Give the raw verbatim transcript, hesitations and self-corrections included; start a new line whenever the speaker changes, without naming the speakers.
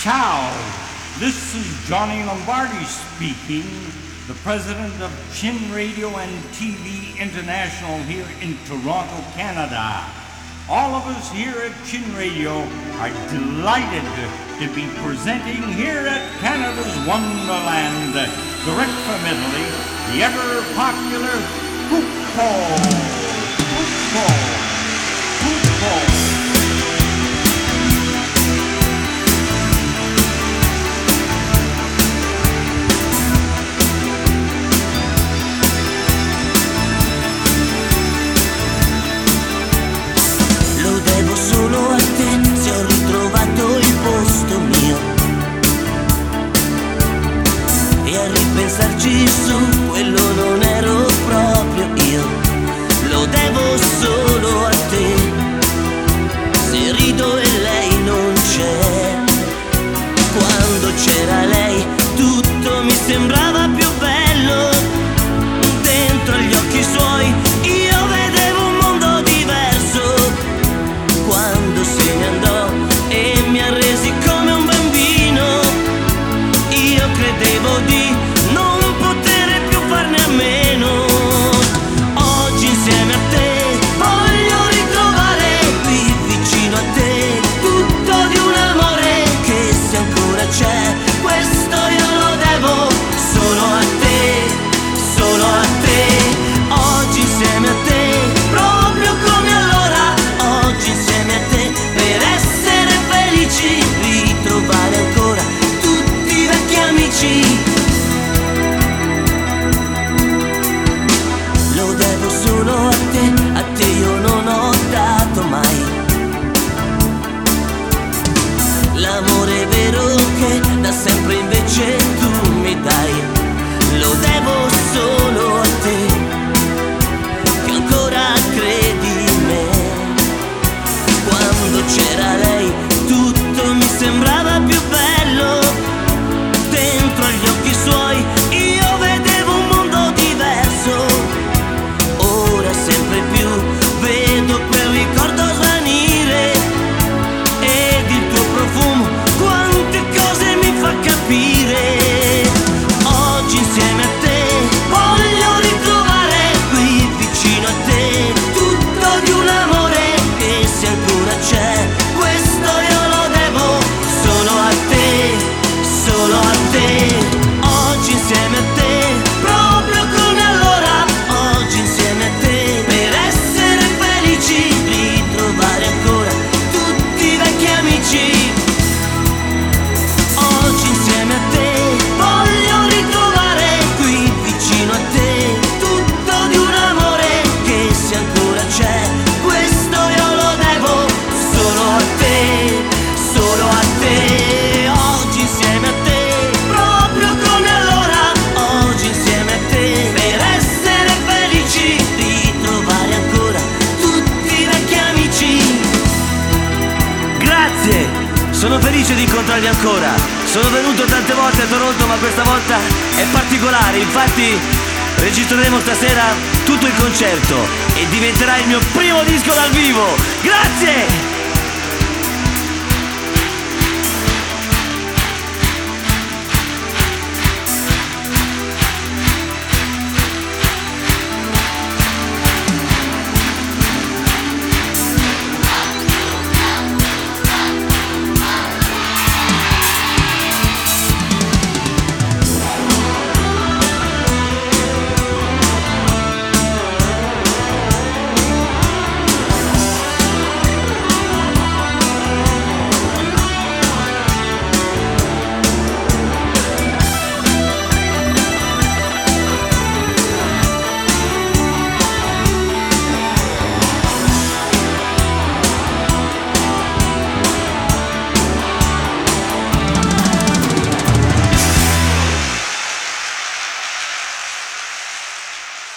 Ciao, this is Johnny Lombardi speaking, the president of Chin Radio and T V International here in Toronto, Canada. All of us here at Chin Radio are delighted to be presenting here at Canada's Wonderland, direct from Italy, the ever-popular Pupo. Pupo. Pupo.
Solo a te se ho ritrovato il posto mio, e a ripensarci su quello non ero proprio io. Lo devo solo a te, se rido e lei non c'è. Quando c'era lei tutto mi sembrava più bello, dentro agli occhi suoi io vedevo un mondo diverso. Quando se ne andò e mi ha resi come un bambino, io credevo di non poter più farne a meno. Oggi insieme a te voglio ritrovare qui vicino a te tutto di un amore che se ancora c'è, questo io lo devo solo a te, solo a te. Oggi insieme a te, proprio come allora, oggi insieme a te, per essere felici, ritrovare ancora tutti i vecchi amici. Lo devo solo a te, a te io non ho dato mai l'amore vero che da sempre invece tu mi dai. Lo devo solo a te, che ancora credi in me. Quando c'era lei tutto mi sembrava più bello, dentro agli occhi suoi io vedevo un mondo diverso. Ora sempre più vedo quel ricordo svanire, ed il tuo profumo quante cose mi fa capire. Oggi insieme a te voglio ritrovare qui vicino a te tutto di un amore che se ancora c'è, questo io lo devo solo a te, solo a te. Oggi insieme a te, proprio come allora, oggi insieme a te, per essere felici, ritrovare ancora tutti i vecchi amici. Oggi insieme a te voglio ritrovare qui vicino a te tutto di un amore che se ancora c'è, questo io lo devo solo a te, solo a te. Oggi insieme a te, proprio come allora, oggi insieme a te, per essere felici, ritrovare ancora tutti i vecchi amici. Grazie, sono felice di incontrarvi ancora. Sono venuto tante volte a Toronto, ma questa volta è particolare. Infatti registreremo stasera tutto il concerto e diventerà il mio primo disco dal vivo. Grazie!